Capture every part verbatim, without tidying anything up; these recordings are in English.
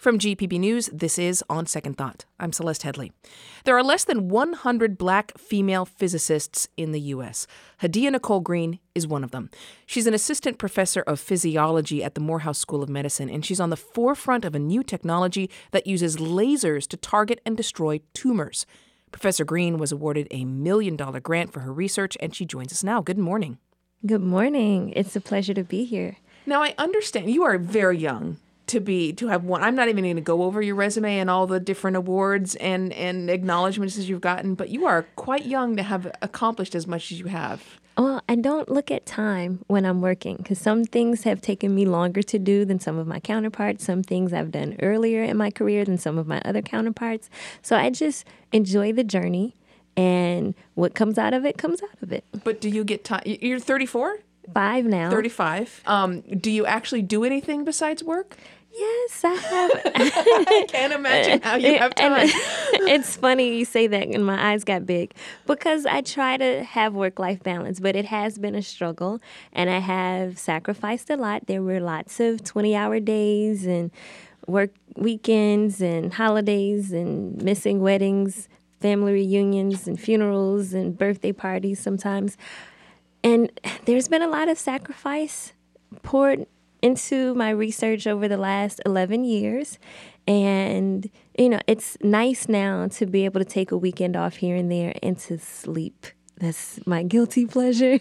From G P B News, this is On Second Thought. I'm Celeste Headley. There are less than one hundred black female physicists in the U S. Hadia Nicole Green is one of them. She's an assistant professor of physiology at the Morehouse School of Medicine, and she's on the forefront of a new technology that uses lasers to target and destroy tumors. Professor Green was awarded a million-dollar grant for her research, and she joins us now. Good morning. Good morning. It's a pleasure to be here. Now, I understand you are very young to be to have won. I'm not even going to go over your resume and all the different awards and, and acknowledgments as you've gotten, but you are quite young to have accomplished as much as you have. Well, I don't look at time when I'm working because some things have taken me longer to do than some of my counterparts. Some things I've done earlier in my career than some of my other counterparts. So I just enjoy the journey, and what comes out of it comes out of it. But do you get time? You're thirty-four? Five now. thirty-five. Um, do you actually do anything besides work? Yes, I have. I can't imagine how you have time. It's funny you say that, and my eyes got big, because I try to have work-life balance, but it has been a struggle, and I have sacrificed a lot. There were lots of twenty-hour days and work weekends and holidays and missing weddings, family reunions and funerals and birthday parties sometimes. And there's been a lot of sacrifice poured into my research over the last eleven years. And, you know, it's nice now to be able to take a weekend off here and there and to sleep. That's my guilty pleasure.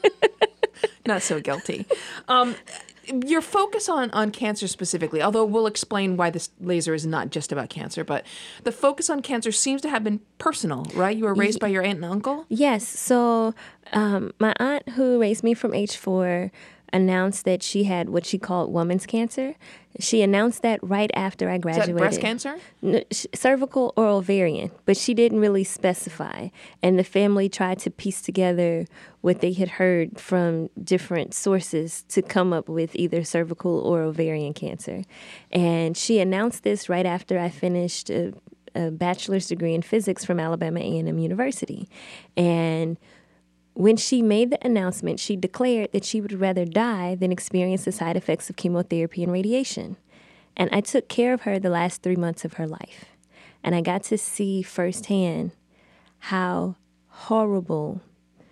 Not so guilty. Um, your focus on, on cancer specifically, although we'll explain why this laser is not just about cancer, but the focus on cancer seems to have been personal, right? You were raised by your aunt and uncle? Yes. So um, my aunt, who raised me from age four, announced that she had what she called woman's cancer. She announced that right after I graduated. Is that breast cancer? No, sh- cervical or ovarian, but she didn't really specify. And the family tried to piece together what they had heard from different sources to come up with either cervical or ovarian cancer. And she announced this right after I finished a, a bachelor's degree in physics from Alabama A and M University. And when she made the announcement, she declared that she would rather die than experience the side effects of chemotherapy and radiation. And I took care of her the last three months of her life. And I got to see firsthand how horrible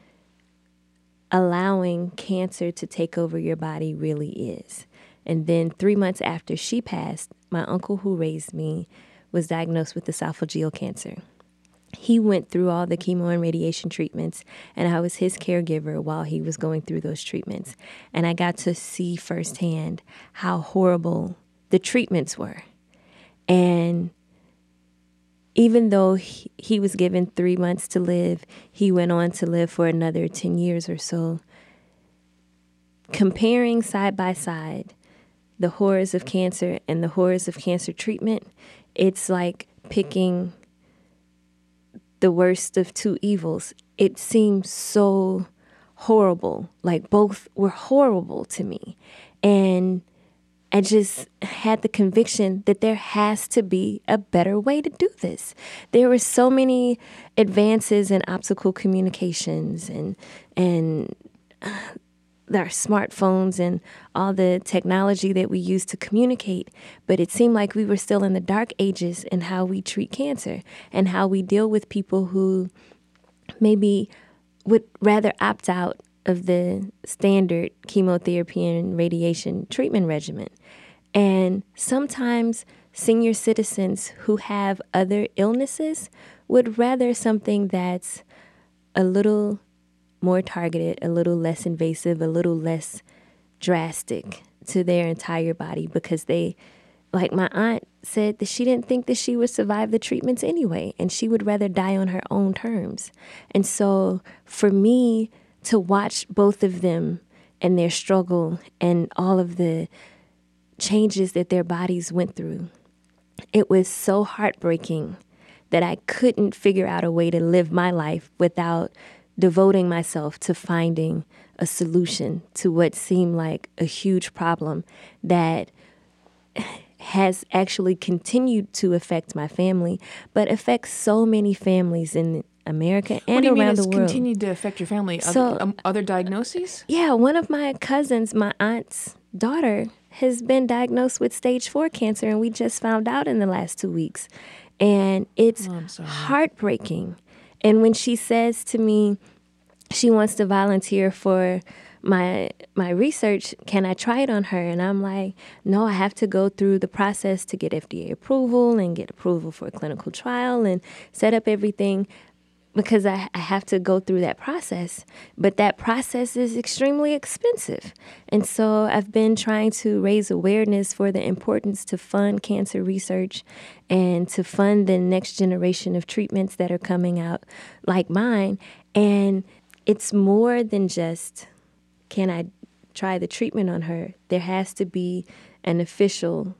allowing cancer to take over your body really is. And then three months after she passed, my uncle who raised me was diagnosed with esophageal cancer. He went through all the chemo and radiation treatments, and I was his caregiver while he was going through those treatments. And I got to see firsthand how horrible the treatments were. And even though he, he was given three months to live, he went on to live for another ten years or so. Comparing side by side the horrors of cancer and the horrors of cancer treatment, it's like picking the worst of two evils. It seemed so horrible. Like, both were horrible to me. And I just had the conviction that there has to be a better way to do this. There were so many advances in optical communications and and uh, our smartphones and all the technology that we use to communicate, but it seemed like we were still in the dark ages in how we treat cancer and how we deal with people who maybe would rather opt out of the standard chemotherapy and radiation treatment regimen. And sometimes senior citizens who have other illnesses would rather something that's a little more targeted, a little less invasive, a little less drastic to their entire body, because they, like my aunt said, that she didn't think that she would survive the treatments anyway, and she would rather die on her own terms. And so for me to watch both of them and their struggle and all of the changes that their bodies went through, it was so heartbreaking that I couldn't figure out a way to live my life without devoting myself to finding a solution to what seemed like a huge problem that has actually continued to affect my family, but affects so many families in America and what do you around mean it's the world. Continued to affect your family? So, other, um, other diagnoses? Yeah, one of my cousins, my aunt's daughter, has been diagnosed with stage four cancer, and we just found out in the last two weeks. And it's Oh, heartbreaking. And when she says to me she wants to volunteer for my my research, can I try it on her? And I'm like, no, I have to go through the process to get F D A approval and get approval for a clinical trial and set up everything, because I, I have to go through that process. But that process is extremely expensive. And so I've been trying to raise awareness for the importance to fund cancer research and to fund the next generation of treatments that are coming out like mine. And it's more than just, can I try the treatment on her? There has to be an official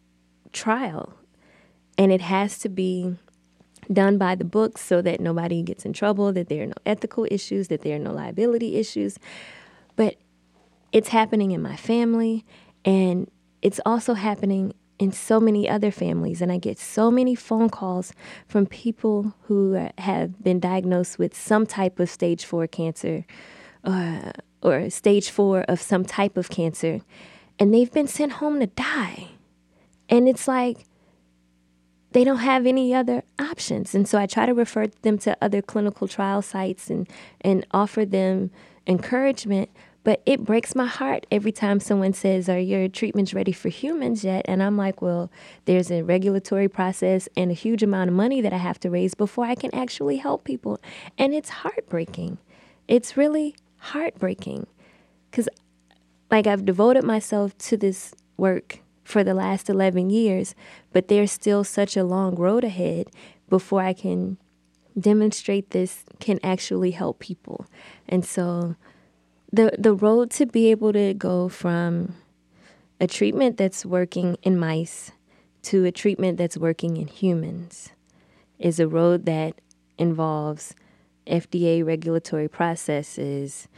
trial, and it has to be done by the books so that nobody gets in trouble, that there are no ethical issues, that there are no liability issues. But it's happening in my family, and it's also happening in so many other families. And I get so many phone calls from people who have been diagnosed with some type of stage four cancer, uh, or stage four of some type of cancer, and they've been sent home to die. And it's like, they don't have any other options. And so I try to refer them to other clinical trial sites and, and offer them encouragement. But it breaks my heart every time someone says, are your treatments ready for humans yet? And I'm like, well, there's a regulatory process and a huge amount of money that I have to raise before I can actually help people. And it's heartbreaking. It's really heartbreaking. Because, like, I've devoted myself to this work for the last eleven years, but there's still such a long road ahead before I can demonstrate this can actually help people. And so the the road to be able to go from a treatment that's working in mice to a treatment that's working in humans is a road that involves F D A regulatory processes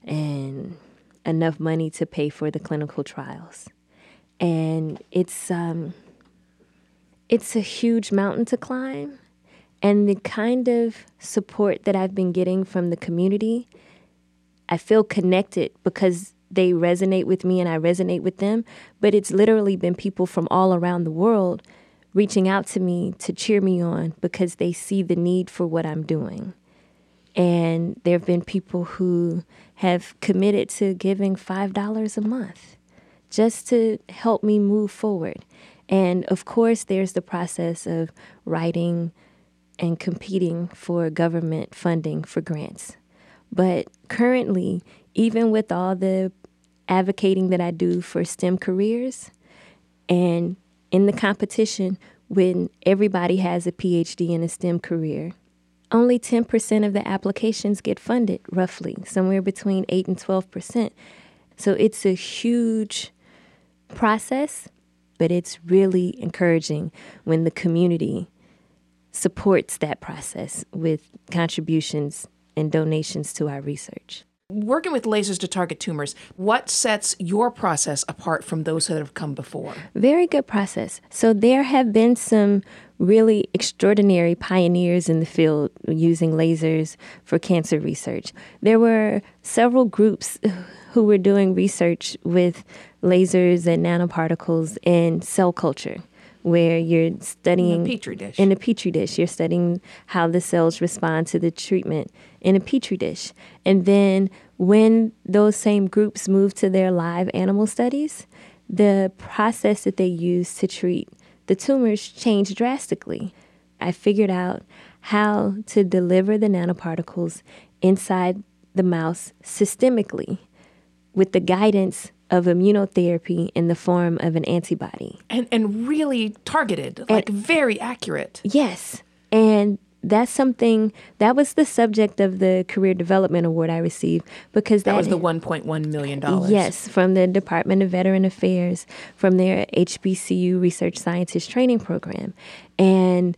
and enough money to pay for the clinical trials. And it's um, it's a huge mountain to climb. And the kind of support that I've been getting from the community, I feel connected because they resonate with me and I resonate with them. But it's literally been people from all around the world reaching out to me to cheer me on because they see the need for what I'm doing. And there have been people who have committed to giving five dollars a month just to help me move forward. And of course, there's the process of writing and competing for government funding for grants. But currently, even with all the advocating that I do for STEM careers, and in the competition when everybody has a P H D in a STEM career, only ten percent of the applications get funded, roughly, somewhere between eight and twelve percent. So it's a huge process, but it's really encouraging when the community supports that process with contributions and donations to our research. Working with lasers to target tumors, what sets your process apart from those that have come before? Very good process. So there have been some really extraordinary pioneers in the field using lasers for cancer research. There were several groups who were doing research with lasers and nanoparticles in cell culture, where you're studying... In a Petri dish. In a Petri dish. You're studying how the cells respond to the treatment in a Petri dish. And then when those same groups moved to their live animal studies, the process that they used to treat the tumors changed drastically. I figured out how to deliver the nanoparticles inside the mouse systemically with the guidance of immunotherapy in the form of an antibody. And and really targeted, like and, very accurate. Yes. And that's something, that was the subject of the Career Development Award I received because that, that was the one point one million dollars. Yes, from the Department of Veteran Affairs, from their H B C U Research Scientist Training Program. And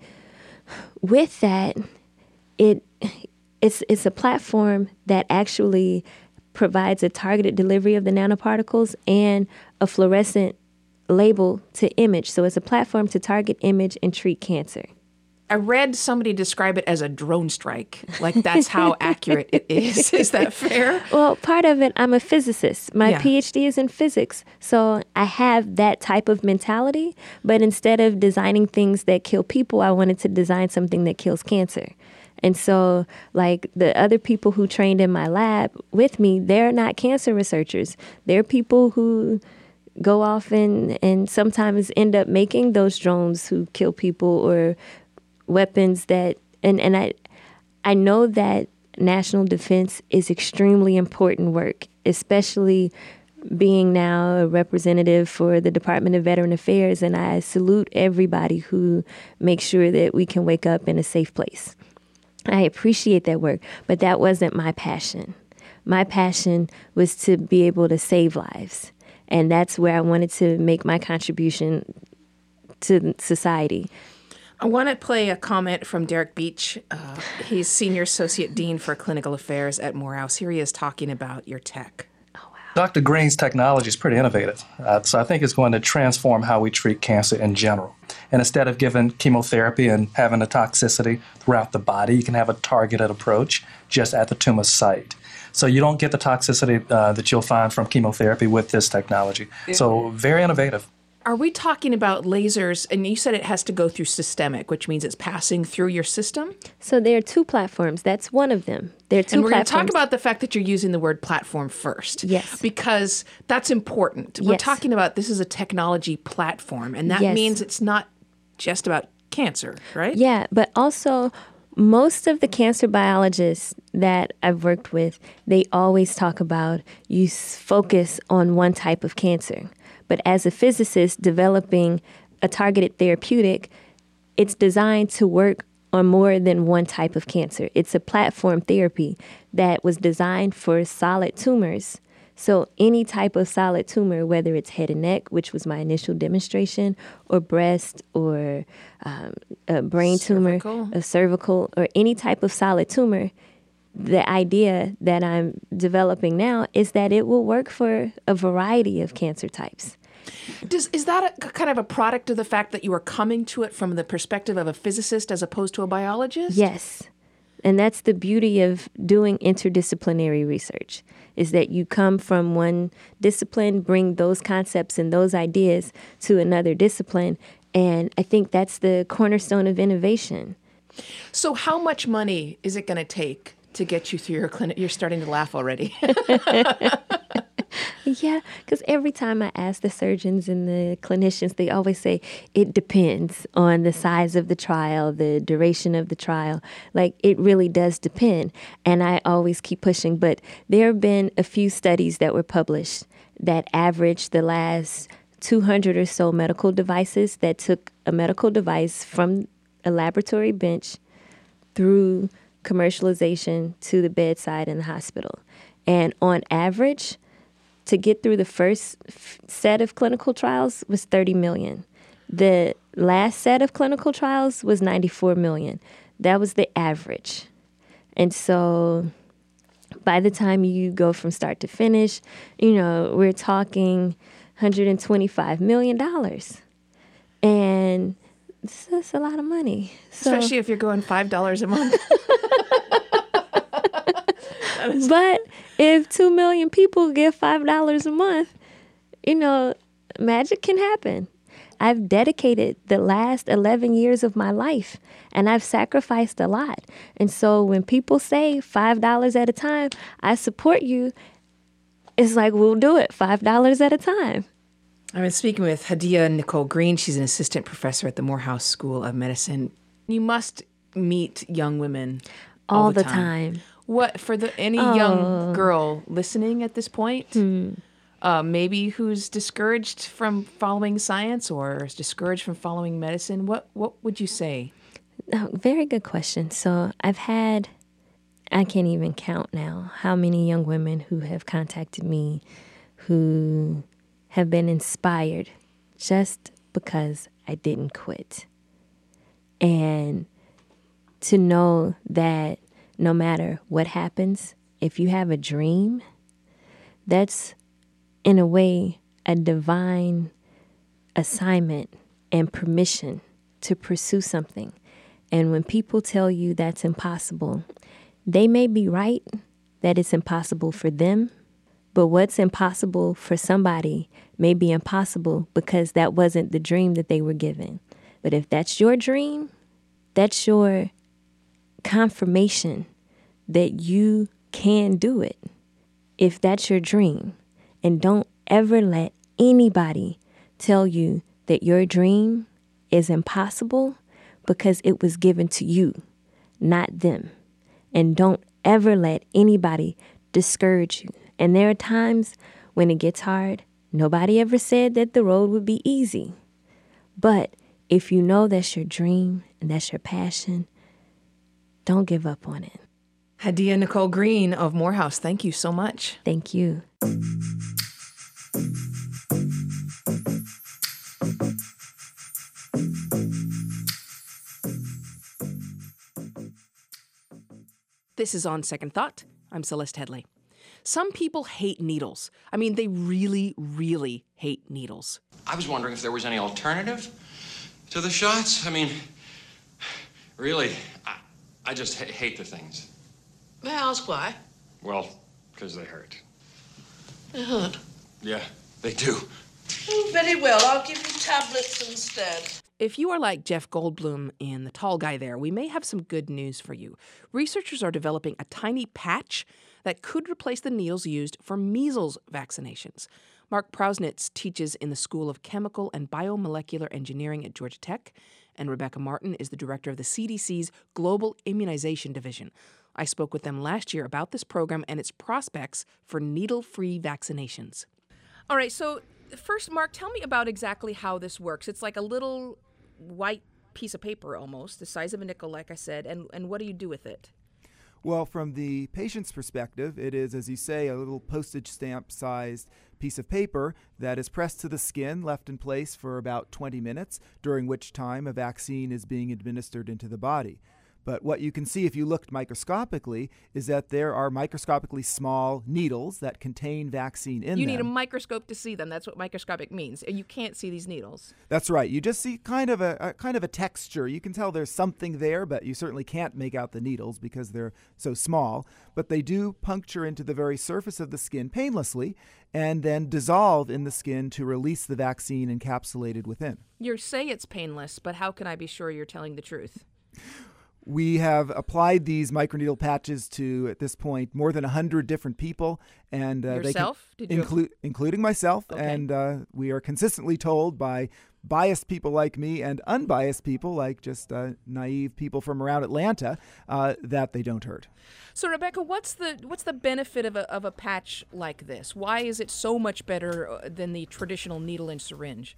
with that, it it's it's a platform that actually provides a targeted delivery of the nanoparticles and a fluorescent label to image. So it's a platform to target, image, and treat cancer. I read somebody describe it as a drone strike. Like that's how accurate it is. Is that fair? Well, part of it, I'm a physicist. My Yeah. PhD is in physics. So I have that type of mentality. But instead of designing things that kill people, I wanted to design something that kills cancer. And so, like, the other people who trained in my lab with me, they're not cancer researchers. They're people who go off and, and sometimes end up making those drones who kill people or weapons that, and, and I, I know that national defense is extremely important work, especially being now a representative for the Department of Veteran Affairs, and I salute everybody who makes sure that we can wake up in a safe place. I appreciate that work, but that wasn't my passion. My passion was to be able to save lives, and that's where I wanted to make my contribution to society. I want to play a comment from Derek Beach. Uh, he's Senior Associate Dean for Clinical Affairs at Morehouse. Here he is talking about your tech. Doctor Green's technology is pretty innovative, uh, so I think it's going to transform how we treat cancer in general. And instead of giving chemotherapy and having a toxicity throughout the body, you can have a targeted approach just at the tumor site. So you don't get the toxicity uh, that you'll find from chemotherapy with this technology. So very innovative. Are we talking about lasers? And you said it has to go through systemic, which means it's passing through your system? So there are two platforms. That's one of them. There are two and we're going to platforms. talk about the fact that you're using the word platform first. Yes. Because that's important. We're Yes. talking about this is a technology platform, and that Yes. means it's not just about cancer, right? Yeah, but also most of the cancer biologists that I've worked with, they always talk about you s- focus on one type of cancer. But as a physicist developing a targeted therapeutic, it's designed to work on more than one type of cancer. It's a platform therapy that was designed for solid tumors. So any type of solid tumor, whether it's head and neck, which was my initial demonstration, or breast, or um, a brain Cervical. tumor, a cervical, or any type of solid tumor, the idea that I'm developing now is that it will work for a variety of cancer types. Does, is that a, kind of a product of the fact that you are coming to it from the perspective of a physicist as opposed to a biologist? Yes. And that's the beauty of doing interdisciplinary research, is that you come from one discipline, bring those concepts and those ideas to another discipline. And I think that's the cornerstone of innovation. So how much money is it going to take to get you through your clinic? You're starting to laugh already. Yeah, because every time I ask the surgeons and the clinicians, they always say it depends on the size of the trial, the duration of the trial. Like, it really does depend. And I always keep pushing. But there have been a few studies that were published that averaged the last two hundred or so medical devices that took a medical device from a laboratory bench through commercialization to the bedside in the hospital. And on average, to get through the first f- set of clinical trials was thirty million. The last set of clinical trials was ninety-four million. That was the average. And so by the time you go from start to finish, you know, we're talking one hundred twenty-five million dollars. And that's a lot of money. So, Especially if you're going five dollars a month. but if two million people give five dollars a month, you know, magic can happen. I've dedicated the last eleven years of my life, and I've sacrificed a lot. And so when people say five dollars at a time, I support you, it's like, we'll do it five dollars at a time. I've been speaking with Hadia Nicole Green. She's an assistant professor at the Morehouse School of Medicine. You must meet young women all, All the, the time. What, for the any Oh. young girl listening at this point, Hmm. uh, maybe who's discouraged from following science or is discouraged from following medicine, what what would you say? Oh, very good question. So I've had, I can't even count now how many young women who have contacted me who have been inspired just because I didn't quit. And to know that no matter what happens, if you have a dream, that's in a way a divine assignment and permission to pursue something. And when people tell you that's impossible, they may be right that it's impossible for them, but what's impossible for somebody may be impossible because that wasn't the dream that they were given. But if that's your dream, that's your confirmation that you can do it. If that's your dream, and don't ever let anybody tell you that your dream is impossible because it was given to you, not them. And don't ever let anybody discourage you. And there are times when it gets hard. Nobody ever said that the road would be easy. But if you know that's your dream and that's your passion, don't give up on it. Hadia Nicole Green of Morehouse, thank you so much. Thank you. This is On Second Thought. I'm Celeste Headley. Some people hate needles. I mean, they really, really hate needles. I was wondering if there was any alternative to the shots. I mean, really, I, I just ha- hate the things. May I ask why? Well, because they hurt. They hurt? Yeah, they do. Oh, very well. I'll give you tablets instead. If you are like Jeff Goldblum and the tall guy there, we may have some good news for you. Researchers are developing a tiny patch that could replace the needles used for measles vaccinations. Mark Prausnitz teaches in the School of Chemical and Biomolecular Engineering at Georgia Tech, and Rebecca Martin is the director of the C D C's Global Immunization Division. I spoke with them last year about this program and its prospects for needle-free vaccinations. All right, so first, Mark, tell me about exactly how this works. It's like a little white piece of paper almost, the size of a nickel, like I said, and, and what do you do with it? Well, from the patient's perspective, it is, as you say, a little postage stamp-sized piece of paper that is pressed to the skin, left in place for about twenty minutes, during which time a vaccine is being administered into the body. But what you can see if you looked microscopically is that there are microscopically small needles that contain vaccine in You them. need a microscope to see them. That's what microscopic means. And you can't see these needles. That's right. You just see kind of a, a kind of a texture. You can tell there's something there, but you certainly can't make out the needles because they're so small. But they do puncture into the very surface of the skin painlessly and then dissolve in the skin to release the vaccine encapsulated within. You say it's painless, but how can I be sure you're telling the truth? We have applied these microneedle patches to, at this point, more than one hundred different people. and uh, Yourself? They can, Did you inclu- Including myself. Okay. And uh, we are consistently told by biased people like me and unbiased people, like just uh, naive people from around Atlanta, uh, that they don't hurt. So, Rebecca, what's the what's the benefit of a, of a patch like this? Why is it so much better than the traditional needle and syringe?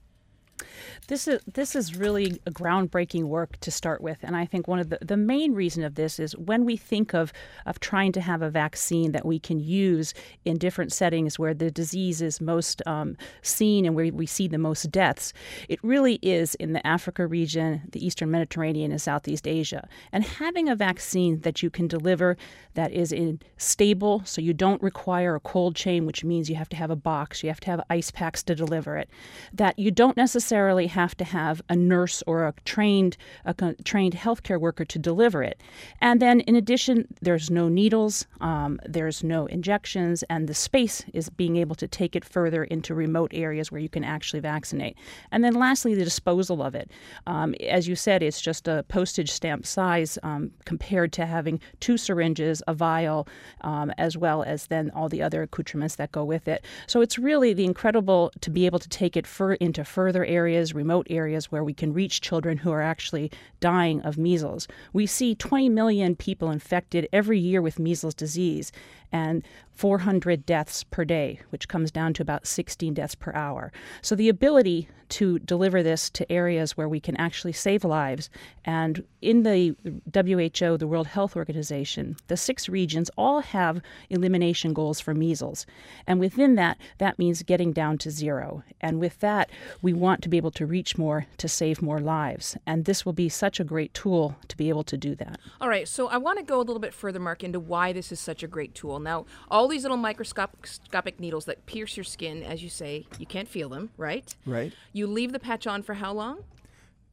This is this is really a groundbreaking work to start with, and I think one of the, the main reason of this is when we think of, of trying to have a vaccine that we can use in different settings where the disease is most um, seen and where we see the most deaths, it really is in the Africa region, the Eastern Mediterranean, and Southeast Asia. And having a vaccine that you can deliver that is in stable, so you don't require a cold chain, which means you have to have a box, you have to have ice packs to deliver it, that you don't necessarily have to have a nurse or a trained a trained healthcare worker to deliver it. And then in addition, there's no needles, um, there's no injections, and the space is being able to take it further into remote areas where you can actually vaccinate. And then lastly, the disposal of it. Um, as you said, it's just a postage stamp size um, compared to having two syringes, a vial, um, as well as then all the other accoutrements that go with it. So it's really the incredible to be able to take it fur- into further areas, remote areas where we can reach children who are actually dying of measles. We see twenty million people infected every year with measles disease and four hundred deaths per day, which comes down to about sixteen deaths per hour. So the ability to deliver this to areas where we can actually save lives, and in the W H O, the World Health Organization, the six regions all have elimination goals for measles. And within that, that means getting down to zero. And with that, we want to be able to reach more to save more lives. And this will be such a great tool to be able to do that. All right, so I want to go a little bit further, Mark, into why this is such a great tool. Now, all these little microscopic needles that pierce your skin, as you say, you can't feel them, right? Right. You leave the patch on for how long?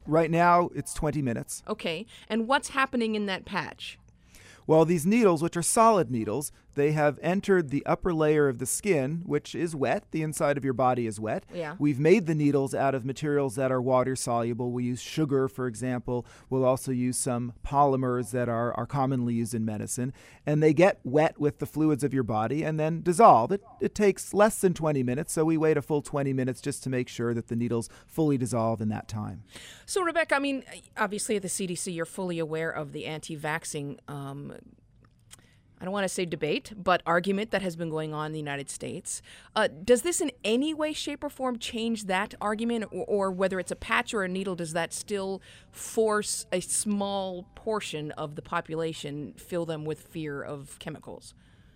Right now, it's twenty minutes. Okay. And what's happening in that patch? Well, these needles, which are solid needles, they have entered the upper layer of the skin, which is wet. The inside of your body is wet. Yeah. We've made the needles out of materials that are water soluble. We use sugar, for example. We'll also use some polymers that are, are commonly used in medicine. And they get wet with the fluids of your body and then dissolve. It, it takes less than twenty minutes, so we wait a full twenty minutes just to make sure that the needles fully dissolve in that time. So, Rebecca, I mean, obviously at the C D C, you're fully aware of the anti-vaxxing um I don't want to say debate, but argument that has been going on in the United States. Uh, does this in any way, shape, or form change that argument? Or, or whether it's a patch or a needle, does that still force a small portion of the population, fill them with fear of chemicals?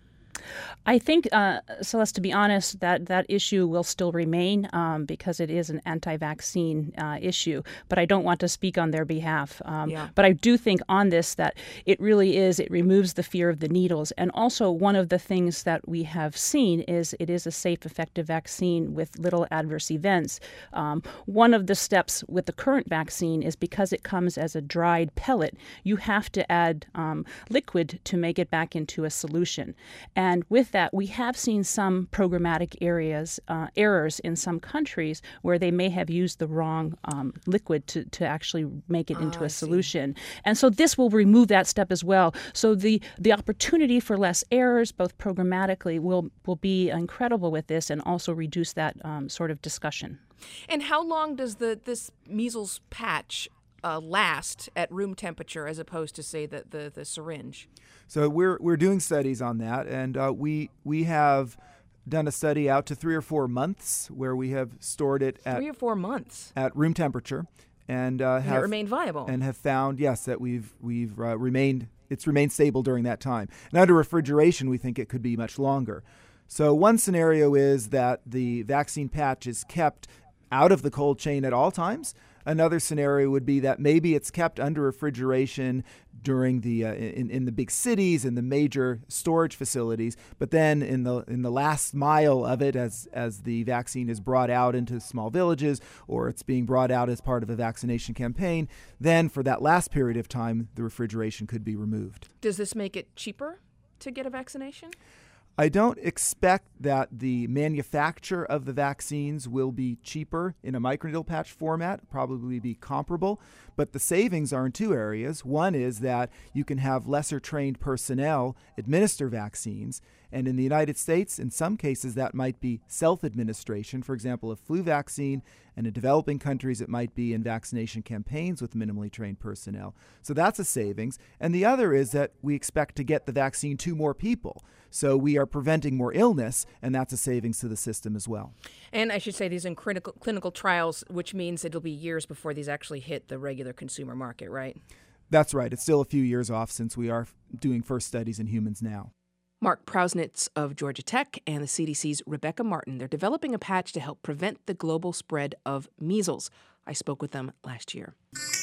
I think, uh, Celeste, to be honest, that that issue will still remain um, because it is an anti-vaccine uh, issue. But I don't want to speak on their behalf. Um, yeah. But I do think on this that it really is, it removes the fear of the needles. And also one of the things that we have seen is it is a safe, effective vaccine with little adverse events. Um, one of the steps with the current vaccine is because it comes as a dried pellet, you have to add um, liquid to make it back into a solution. And with that, we have seen some programmatic areas, uh, errors in some countries where they may have used the wrong um, liquid to, to actually make it into oh, a solution. And so this will remove that step as well. So the, the opportunity for less errors, both programmatically, will, will be incredible with this and also reduce that um, sort of discussion. And how long does the this measles patch uh, last at room temperature as opposed to, say, the, the, the syringe? So we're we're doing studies on that, and uh, we we have done a study out to three or four months where we have stored it at three or four months at room temperature, and uh, and have it remained viable, and have found yes that we've we've uh, remained it's remained stable during that time. And under refrigeration, we think it could be much longer. So one scenario is that the vaccine patch is kept out of the cold chain at all times. Another scenario would be that maybe it's kept under refrigeration during the uh, in in the big cities and the major storage facilities, but then in the in the last mile of it, as as the vaccine is brought out into small villages or it's being brought out as part of a vaccination campaign, then for that last period of time, the refrigeration could be removed. Does this make it cheaper to get a vaccination? I don't expect that the manufacture of the vaccines will be cheaper in a microneedle patch format, probably be comparable, but the savings are in two areas. One is that you can have lesser trained personnel administer vaccines, and in the United States, in some cases, that might be self-administration. For example, a flu vaccine, and in developing countries, it might be in vaccination campaigns with minimally trained personnel. So that's a savings. And the other is that we expect to get the vaccine to more people. So we are preventing more illness, and that's a savings to the system as well. And I should say these are in critical, clinical trials, which means it'll be years before these actually hit the regular consumer market, right? That's right. It's still a few years off since we are doing first studies in humans now. Mark Prausnitz of Georgia Tech and the C D C's Rebecca Martin. They're developing a patch to help prevent the global spread of measles. I spoke with them last year.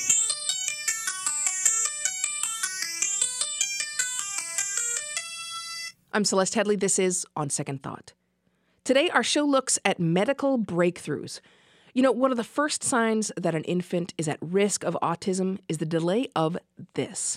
I'm Celeste Headley. This is On Second Thought. Today, our show looks at medical breakthroughs. You know, one of the first signs that an infant is at risk of autism is the delay of this.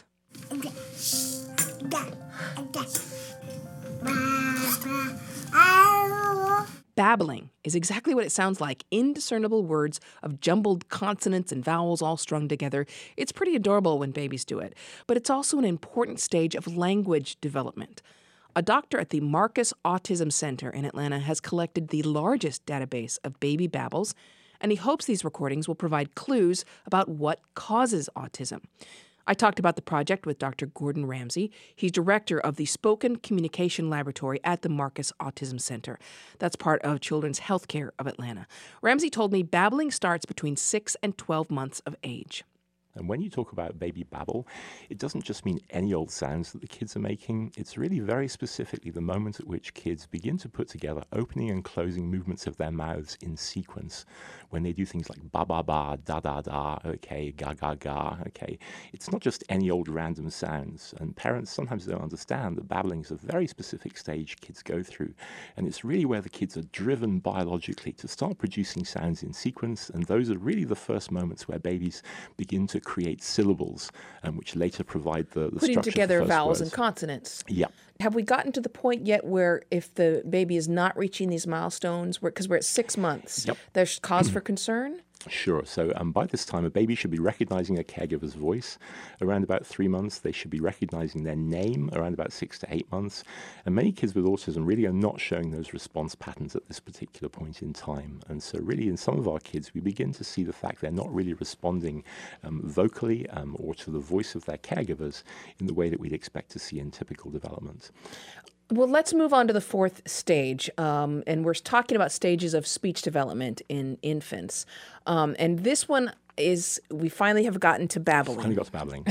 Babbling is exactly what it sounds like. Indiscernible words of jumbled consonants and vowels all strung together. It's pretty adorable when babies do it, but it's also an important stage of language development. A doctor at the Marcus Autism Center in Atlanta has collected the largest database of baby babbles, and he hopes these recordings will provide clues about what causes autism. I talked about the project with Doctor Gordon Ramsey. He's director of the Spoken Communication Laboratory at the Marcus Autism Center. That's part of Children's Healthcare of Atlanta. Ramsey told me babbling starts between six and twelve months of age. And when you talk about baby babble, it doesn't just mean any old sounds that the kids are making. It's really very specifically the moment at which kids begin to put together opening and closing movements of their mouths in sequence. When they do things like ba ba ba, da da da, okay, ga ga ga, okay. It's not just any old random sounds. And parents sometimes don't understand that babbling is a very specific stage kids go through. And it's really where the kids are driven biologically to start producing sounds in sequence. And those are really the first moments where babies begin to create syllables, um, which later provide the, the Putting structure together for first vowels words. and consonants. Yeah. Have we gotten to the point yet where if the baby is not reaching these milestones, because we're at six months, Yep. there's cause for concern? Sure. So um, by this time, a baby should be recognizing a caregiver's voice. Around about three months, they should be recognizing their name around about six to eight months. And many kids with autism really are not showing those response patterns at this particular point in time. And so really in some of our kids, we begin to see the fact they're not really responding um, vocally um, or to the voice of their caregivers in the way that we'd expect to see in typical development. Well, let's move on to the fourth stage. Um, and we're talking about stages of speech development in infants. Um, and this one is, we finally have gotten to babbling. Finally got to babbling.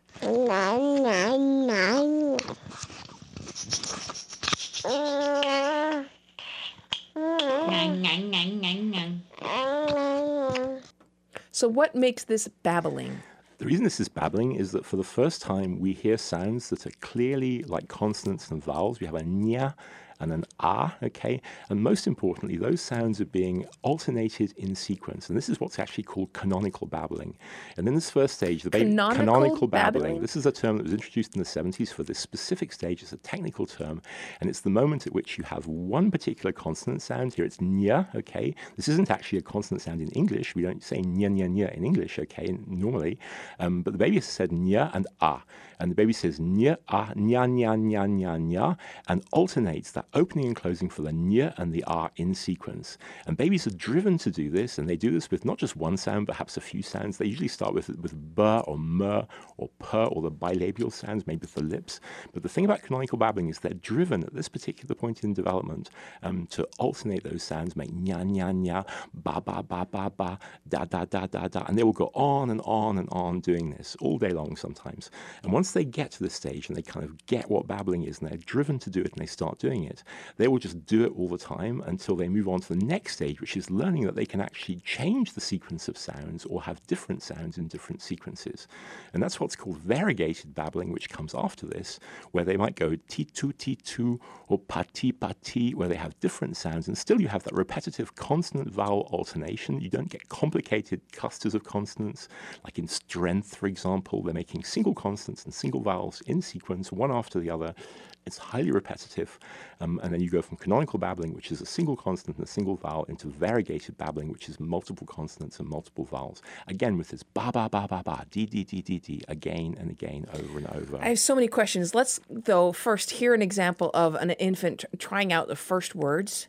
So what makes this babbling? The reason this is babbling is that for the first time we hear sounds that are clearly like consonants and vowels. We have a nya and an ah, okay? And most importantly, those sounds are being alternated in sequence. And this is what's actually called canonical babbling. And in this first stage, the baby, Canonical canonical babbling? babbling, this is a term that was introduced in the seventies for this specific stage. It's a technical term. And it's the moment at which you have one particular consonant sound. Here it's nya, okay? This isn't actually a consonant sound in English. We don't say nya, nya, nya in English, okay, normally. Um, but the baby has said nya and ah. And the baby says nya, ah, nya, nya, nya, nya, nya, and alternates that opening and closing for the nya and the ah in sequence. And babies are driven to do this, and they do this with not just one sound, perhaps a few sounds. They usually start with with b or m or p or the bilabial sounds, maybe with the lips. But the thing about canonical babbling is they're driven at this particular point in development um, to alternate those sounds, make nya, nya, nya, ba, ba, ba, ba, ba, da, da, da, da, da. And they will go on and on and on doing this all day long sometimes. And once they get to this stage and they kind of get what babbling is and they're driven to do it and they start doing it, they will just do it all the time until they move on to the next stage, which is learning that they can actually change the sequence of sounds or have different sounds in different sequences. And that's what's called variegated babbling, which comes after this, where they might go ti-tu, ti-tu, or pa-ti, pa-ti, where they have different sounds. And still you have that repetitive consonant-vowel alternation. You don't get complicated clusters of consonants, like in strength, for example. They're making single consonants and single vowels in sequence, one after the other. It's highly repetitive. Um, and then you go from canonical babbling, which is a single consonant and a single vowel, into variegated babbling, which is multiple consonants and multiple vowels. Again, with this ba, ba, ba, ba, ba, dee, dee, dee, dee, dee, again and again, over and over. I have so many questions. Let's, though, first hear an example of an infant tr- trying out the first words.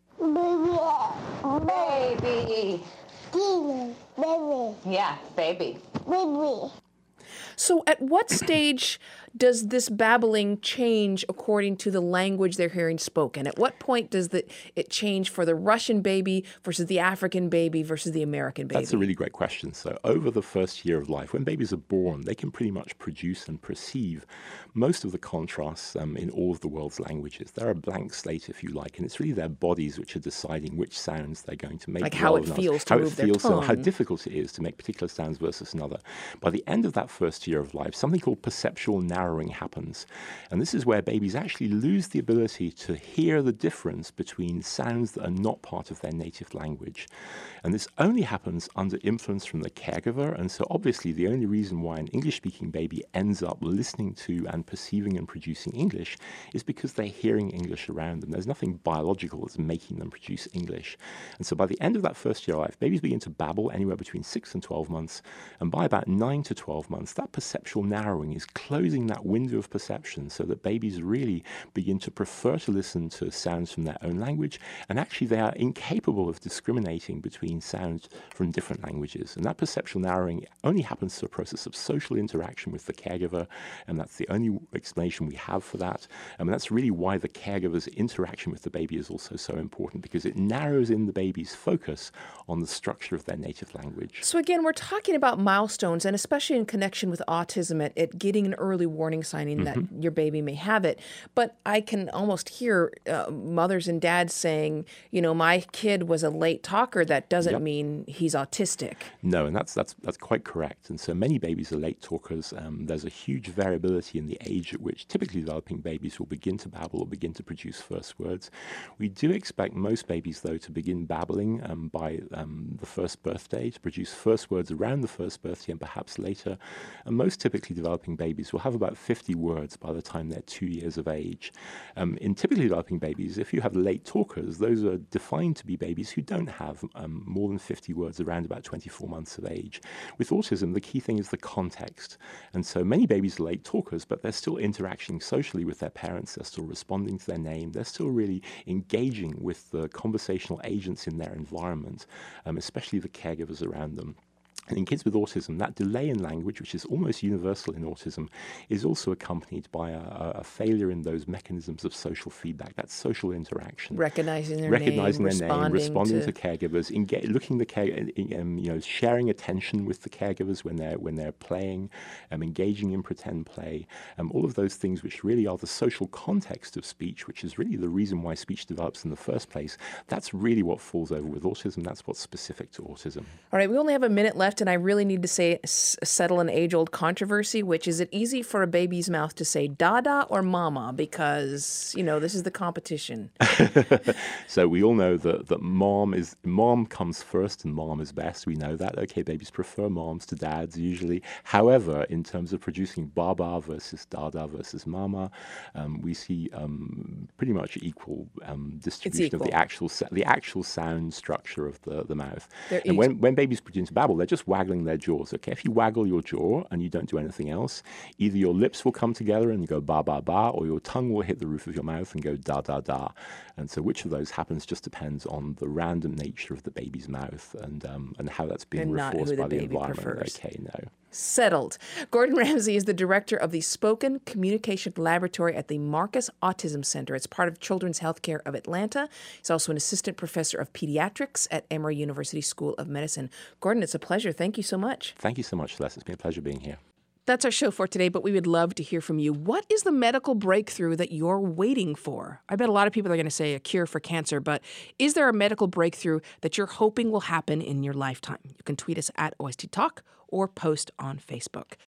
Baby. Baby. Yeah, baby. Baby. So at what stage does this babbling change according to the language they're hearing spoken? At what point does the, it change for the Russian baby versus the African baby versus the American baby? That's a really great question. So over the first year of life, when babies are born, they can pretty much produce and perceive most of the contrasts um, in all of the world's languages. They're a blank slate, if you like, and it's really their bodies which are deciding which sounds they're going to make. Like how it not. feels to how move it their feels tongue. and how difficult it is to make particular sounds versus another. By the end of that first year of life, something called perceptual narrowing happens. And this is where babies actually lose the ability to hear the difference between sounds that are not part of their native language. And this only happens under influence from the caregiver. And so obviously the only reason why an English-speaking baby ends up listening to and perceiving and producing English is because they're hearing English around them. There's nothing biological that's making them produce English. And so by the end of that first year of life, babies begin to babble anywhere between six and twelve months. And by about nine to twelve months, that perceptual narrowing is closing that window of perception so that babies really begin to prefer to listen to sounds from their own language, and actually they are incapable of discriminating between sounds from different languages. And that perceptual narrowing only happens through a process of social interaction with the caregiver, and that's the only explanation we have for that. And that's really why the caregiver's interaction with the baby is also so important, because it narrows in the baby's focus on the structure of their native language. So again, we're talking about milestones, and especially in connection with autism, at, at getting an early warning sign in mm-hmm. that your baby may have it. But I can almost hear uh, mothers and dads saying, you know, my kid was a late talker. That doesn't yep. mean he's autistic. No, and that's that's that's quite correct. And so many babies are late talkers. Um, there's a huge variability in the age at which typically developing babies will begin to babble or begin to produce first words. We do expect most babies, though, to begin babbling um, by um, the first birthday, to produce first words around the first birthday and perhaps later. And most typically developing babies will have about fifty words by the time they're two years of age. Um, in typically developing babies, if you have late talkers, those are defined to be babies who don't have um, more than fifty words around about twenty-four months of age. With autism, the key thing is the context. And so many babies are late talkers, but they're still interacting socially with their parents. They're still responding to their name. They're still really engaging with the conversational agents in their environment, um, especially the caregivers around them. And in kids with autism, that delay in language, which is almost universal in autism, is also accompanied by a, a failure in those mechanisms of social feedback, that social interaction. Recognizing their Recognizing name, their responding name, responding to, to caregivers, enga- looking the care, um, you know, sharing attention with the caregivers when they're when they're playing, um, engaging in pretend play, um, all of those things which really are the social context of speech, which is really the reason why speech develops in the first place. That's really what falls over with autism. That's what's specific to autism. All right, we only have a minute left, and I really need to say s- settle an age-old controversy, which is it easy for a baby's mouth to say dada or mama? Because, you know, this is the competition. So we all know that, that mom is mom comes first and mom is best. We know that. Okay, babies prefer moms to dads usually. However, in terms of producing baba versus dada versus mama, um, we see um, pretty much equal um, distribution equal. of the actual sa- the actual sound structure of the, the mouth. They're and when, when babies begin to babble, they're just waggling their jaws. Okay, if you waggle your jaw and you don't do anything else, either your lips will come together and go ba ba ba, or your tongue will hit the roof of your mouth and go da da da. And so which of those happens just depends on the random nature of the baby's mouth and um, and how that's being And not reinforced who the by the baby environment. prefers. Okay, no. Settled. Gordon Ramsay is the director of the Spoken Communication Laboratory at the Marcus Autism Center. It's part of Children's Healthcare of Atlanta. He's also an assistant professor of pediatrics at Emory University School of Medicine. Gordon, it's a pleasure. Thank you so much. Thank you so much, Celeste. It's been a pleasure being here. That's our show for today, but we would love to hear from you. What is the medical breakthrough that you're waiting for? I bet a lot of people are going to say a cure for cancer, but is there a medical breakthrough that you're hoping will happen in your lifetime? You can tweet us at O S T Talk or post on Facebook.